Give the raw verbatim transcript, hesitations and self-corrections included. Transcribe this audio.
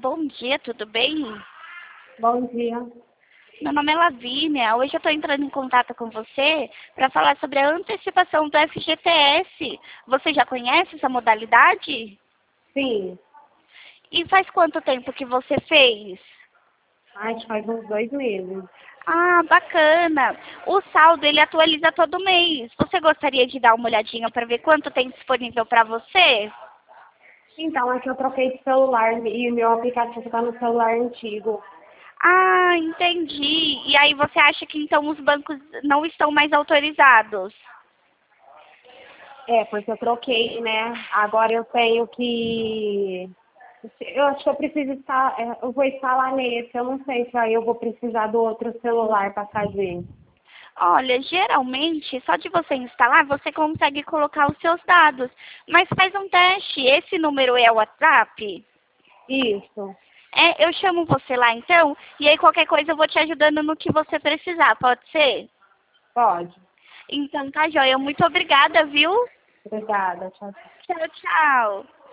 bom dia, tudo bem? Bom dia. Meu nome é Lavínia. Hoje eu estou entrando em contato com você para falar sobre a antecipação do F G T S. Você já conhece essa modalidade? Sim, E faz quanto tempo que você fez? acho que faz uns dois meses. Ah, bacana. O saldo ele atualiza todo mês. Você gostaria de dar uma olhadinha para ver quanto tem disponível para você? Então, é que eu troquei de celular e meu aplicativo está no celular antigo. Ah, entendi. E aí você acha que então os bancos não estão mais autorizados? É, porque eu troquei, né? Agora eu tenho que... Eu acho que eu preciso estar... é, Eu vou instalar nesse. Eu não sei se aí eu vou precisar do outro celular para fazer. Olha, geralmente, só de você instalar, você consegue colocar os seus dados. Mas faz um teste. Esse número é o WhatsApp? Isso, É, eu chamo você lá então, e aí qualquer coisa eu vou te ajudando no que você precisar, pode ser? pode. Então tá, joia. Muito obrigada, viu? Obrigada. Tchau, tchau. Tchau, tchau.